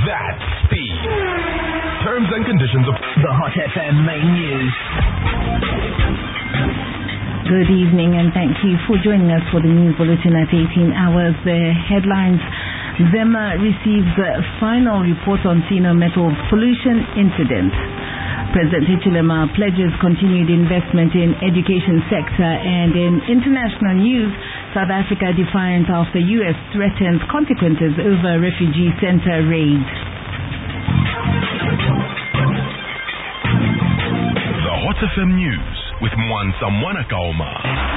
That's speed. Terms and conditions of the Hot FM main news. Good evening and thank you for joining us for the news bulletin at 18 hours. The headlines: Zema receives final report on Sino Metals pollution incident. President Hichilema pledges continued investment in education sector. And in international news, South Africa defiant after US threatens consequences over refugee center raid. The Hot FM News with Mwansa Mwanakaoma.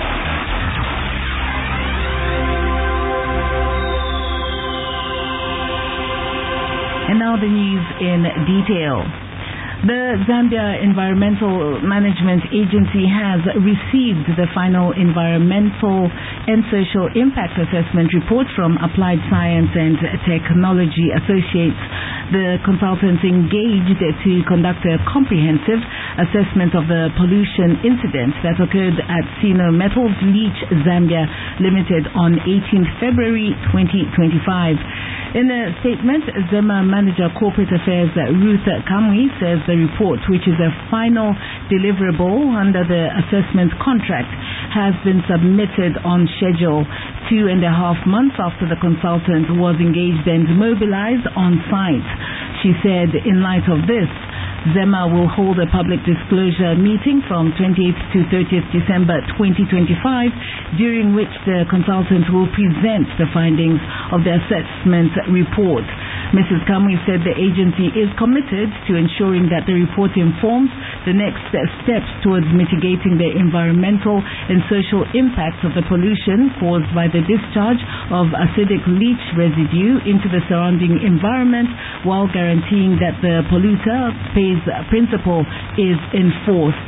And now the news in detail. The Zambia Environmental Management Agency has received the final environmental and social impact assessment report from Applied Science and Technology Associates. The consultants engaged to conduct a comprehensive assessment of the pollution incident that occurred at Sino Metals Leach Zambia Limited on 18th February 2025. In a statement, Zema Manager Corporate Affairs Ruth Kamwi says the report, which is a final deliverable under the assessment contract, has been submitted on schedule 2.5 months after the consultant was engaged and mobilized on site. She said, in light of this, Zema will hold a public disclosure meeting from 20th to 30th December 2025, during which the consultant will present the findings of the assessment report. Mrs. Kamwi said the agency is committed to ensuring that the report informs the next steps towards mitigating the environmental and social impacts of the pollution caused by the discharge of acidic leach residue into the surrounding environment, while guaranteeing that the polluter pays principle is enforced.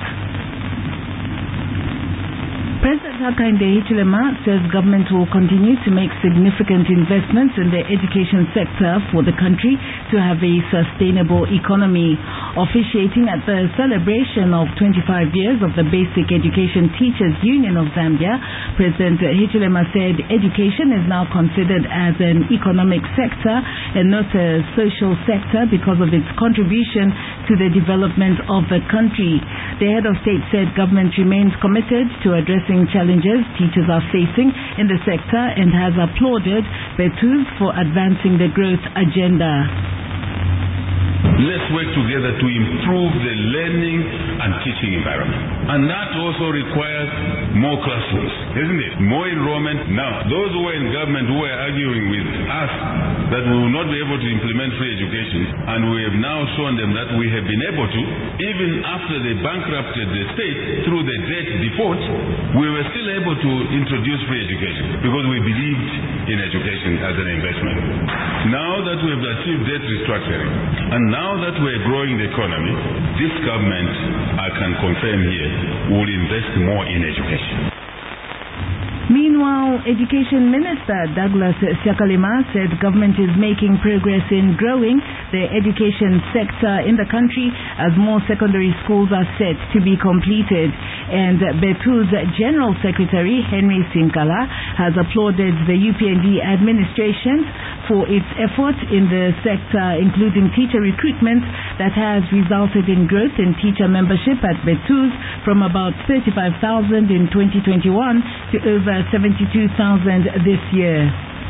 President Hakainde Hichilema says government will continue to make significant investments in the education sector for the country to have a sustainable economy. Officiating at the celebration of 25 years of the Basic Education Teachers Union of Zambia, President Hichilema said education is now considered as an economic sector and not a social sector because of its contribution to the development of the country. The head of state said government remains committed to addressing challenges teachers are facing in the sector and has applauded Betuz for advancing the growth agenda. Let's work together to improve the learning and teaching environment. And that also requires more classrooms, isn't it? More enrollment. Now, those who were in government who were arguing with us that we will not be able to implement free education, and we have now shown them that we have been able to, even after they bankrupted the state through the debt default, we were still able to introduce free education because we believed in education as an investment. Now that we have achieved debt restructuring, and now that we're growing the economy, this government, I can confirm here, will invest more in education. Meanwhile, Education Minister Douglas Siakalima said government is making progress in growing the education sector in the country as more secondary schools are set to be completed. And Betuz General Secretary Henry Sinkala has applauded the UPND administration for its efforts in the sector, including teacher recruitment that has resulted in growth in teacher membership at Betuz from about 35,000 in 2021 to over 72,000 this year.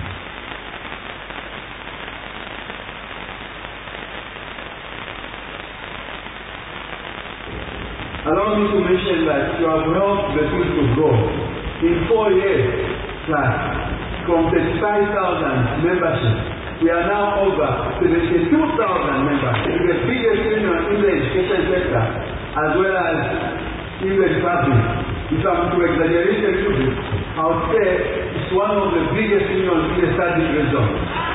Allow me to mention that you have helped the schools to grow in 4 years plus from 35,000 membership. We are now over 72,000 members. It is the biggest union in the education sector as well as in the republic. If I'm to exaggerate a little bit, I would say it's one of the biggest unions in the study region.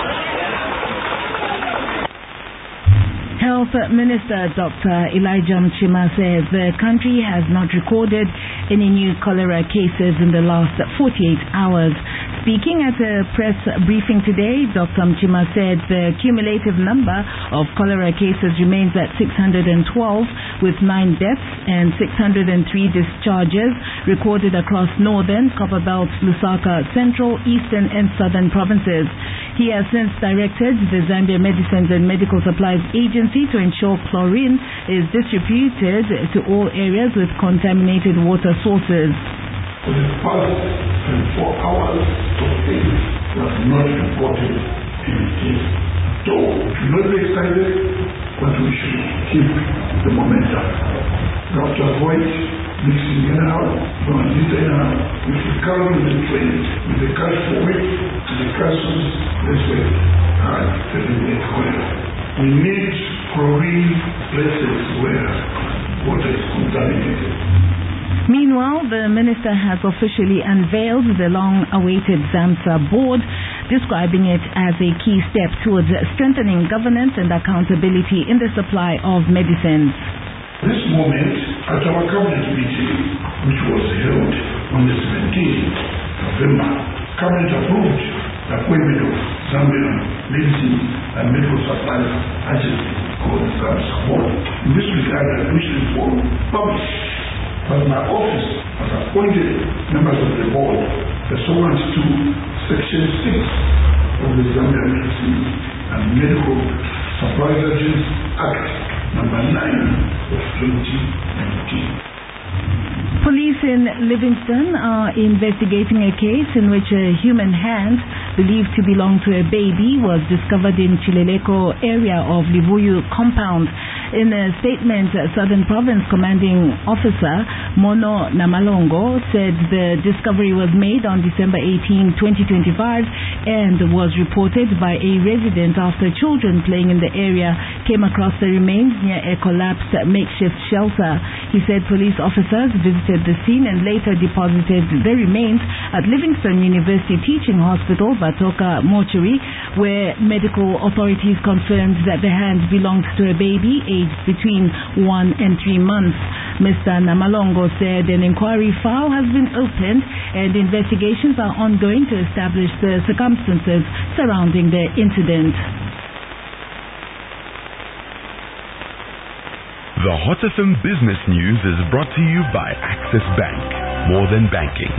Health Minister Dr. Elijah Mchima says the country has not recorded any new cholera cases in the last 48 hours. Speaking at a press briefing today, Dr. Mchima said the cumulative number of cholera cases remains at 612, with 9 deaths and 603 discharges recorded across northern, Copperbelt, Lusaka, central, eastern and southern provinces. He has since directed the Zambia Medicines and Medical Supplies Agency to ensure chlorine is distributed to all areas with contaminated water sources. For the past 24 hours of things that have not reported any case. So, we should not be excited, but we should keep the momentum. We have to avoid mixing in and out, from this in and out. We should come with the train, with the cash forward, to the castles this way, and eliminate oil. We need chlorine places where water is contaminated. Meanwhile, the minister has officially unveiled the long-awaited ZAMSA board, describing it as a key step towards strengthening governance and accountability in the supply of medicines. This moment, at our cabinet meeting, which was held on the 17th of November, cabinet approved the appointment of Zambian Medicines and Medical Supplies Agency called the ZAMSA board. In this regard, I wish to inform public that my office has appointed members of the board pursuant to Section 6 of the Zambia Medicines and Medical Supplies Agency Act number 9 of 2019. Police in Livingston are investigating a case in which a human hand believed to belong to a baby was discovered in Chileleko area of Livuyu compound. In a statement, Southern Province Commanding Officer Mono Namalongo said the discovery was made on December 18, 2025 and was reported by a resident after children playing in the area came across the remains near a collapsed makeshift shelter. He said police officers visited the scene and later deposited the remains at Livingston University Teaching Hospital, Batoka Mortuary, where medical authorities confirmed that the hand belonged to a baby aged between 1 and 3 months. Mr. Namalongo said an inquiry file has been opened and investigations are ongoing to establish the circumstances surrounding the incident. The Hot FM Business News is brought to you by Access Bank. More than banking.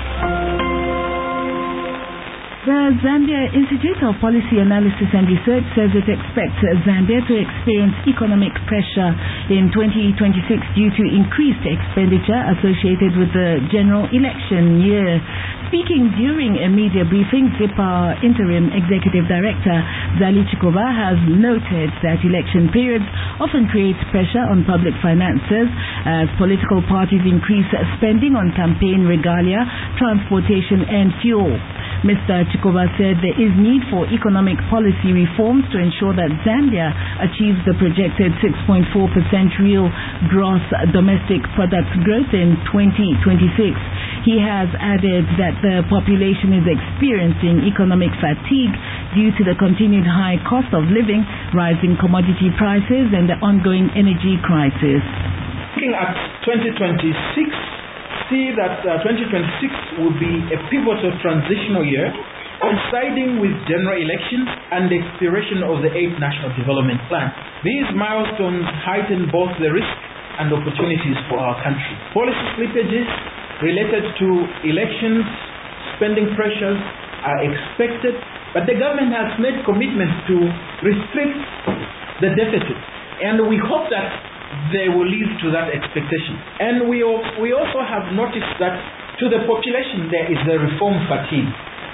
The Zambia Institute of Policy Analysis and Research says it expects Zambia to experience economic pressure in 2026 due to increased expenditure associated with the general election year. Speaking during a media briefing, ZIPA Interim Executive Director Zali Chikoba has noted that election periods often create pressure on public finances as political parties increase spending on campaign regalia, transportation and fuel. Mr. Chikoba said there is need for economic policy reforms to ensure that Zambia achieves the projected 6.4% real gross domestic product growth in 2026. He has added that the population is experiencing economic fatigue due to the continued high cost of living, rising commodity prices and the ongoing energy crisis. Looking at 2026, see that 2026 will be a pivotal transitional year coinciding with general elections and the expiration of the 8th National Development Plan. These milestones heighten both the risk and opportunities for our country. Policy slippages related to elections, spending pressures are expected, but the government has made commitments to restrict the deficit, and we hope that they will lead to that expectation. And we also have noticed that to the population there is a reform fatigue.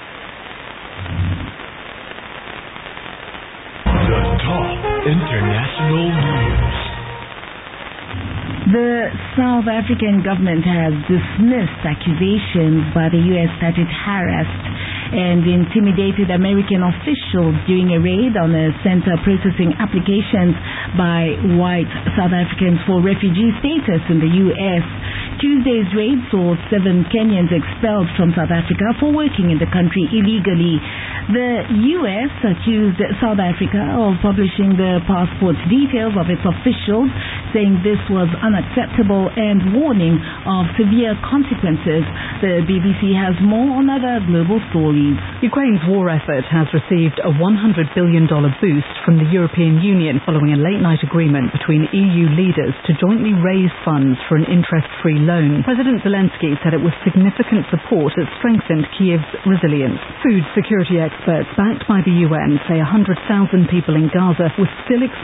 The top international news. The South African government has dismissed accusations by the U.S. that it harassed and intimidated American officials during a raid on a center processing applications by white South Africans for refugee status in the U.S. Tuesday's raid saw 7 Kenyans expelled from South Africa for working in the country illegally. The U.S. accused South Africa of publishing the passport details of its officials, saying this was unacceptable and warning of severe consequences. The BBC has more on other global stories. Ukraine's war effort has received a $100 billion boost from the European Union following a late-night agreement between EU leaders to jointly raise funds for an interest-free loan. President Zelensky said it was significant support that strengthened Kiev's resilience. Food security experts backed by the UN say 100,000 people in Gaza were still